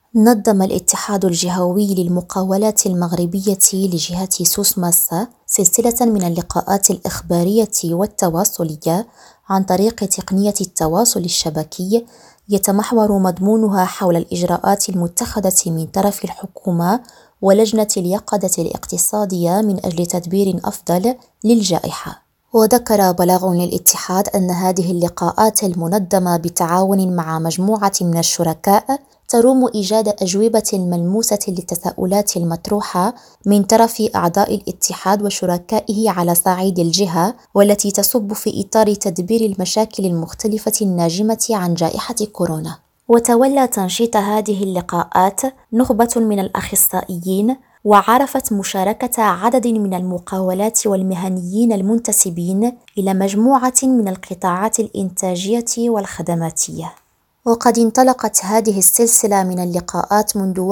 نظم الاتحاد الجهوي للمقاولات المغربية لجهة سوسماس سلسلة من اللقاءات الإخبارية والتواصلية عن طريق تقنية التواصل الشبكي، يتمحور مضمونها حول الإجراءات المتخذة من طرف الحكومة ولجنة اليقظة الاقتصادية من أجل تدبير أفضل للجائحة. وذكر بلاغ للاتحاد أن هذه اللقاءات المنظمة بتعاون مع مجموعة من الشركاء تروم إيجاد أجوبة ملموسة للتساؤلات المطروحة من طرف أعضاء الاتحاد وشركائه على صعيد الجهة، والتي تصب في إطار تدبير المشاكل المختلفة الناجمة عن جائحة كورونا. وتولى تنشيط هذه اللقاءات نخبة من الأخصائيين، وعرفت مشاركة عدد من المقاولات والمهنيين المنتسبين إلى مجموعة من القطاعات الإنتاجية والخدماتية. وقد انطلقت هذه السلسلة من اللقاءات منذ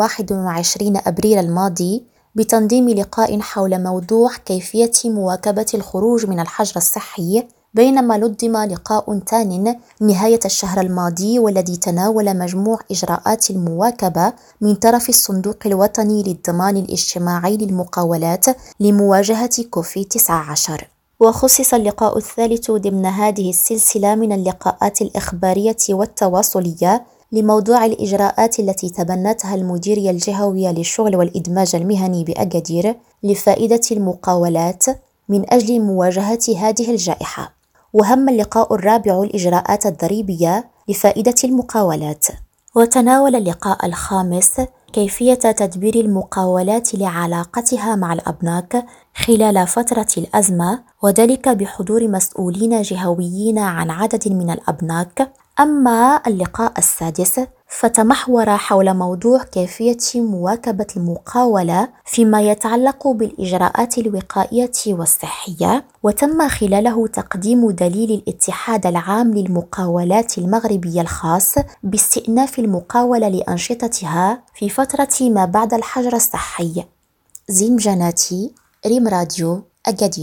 21 أبريل الماضي بتنظيم لقاء حول موضوع كيفية مواكبة الخروج من الحجر الصحي، بينما نظم لقاء ثان نهاية الشهر الماضي والذي تناول مجموع إجراءات المواكبة من طرف الصندوق الوطني للضمان الاجتماعي للمقاولات لمواجهة كوفيد-19. وخصص اللقاء الثالث ضمن هذه السلسلة من اللقاءات الإخبارية والتواصلية لموضوع الإجراءات التي تبنتها المديرية الجهوية للشغل والإدماج المهني بأكادير لفائدة المقاولات من أجل مواجهة هذه الجائحة. وهم اللقاء الرابع الإجراءات الضريبية لفائدة المقاولات. وتناول اللقاء الخامس كيفية تدبير المقاولات لعلاقتها مع الأبناك خلال فترة الأزمة، وذلك بحضور مسؤولين جهويين عن عدد من الأبناك. أما اللقاء السادس فتمحور حول موضوع كيفية مواكبة المقاولة فيما يتعلق بالإجراءات الوقائية والصحية، وتم خلاله تقديم دليل الاتحاد العام للمقاولات المغربية الخاص باستئناف المقاولة لأنشطتها في فترة ما بعد الحجر الصحي. زين جناتي، ريم راديو، أكادير.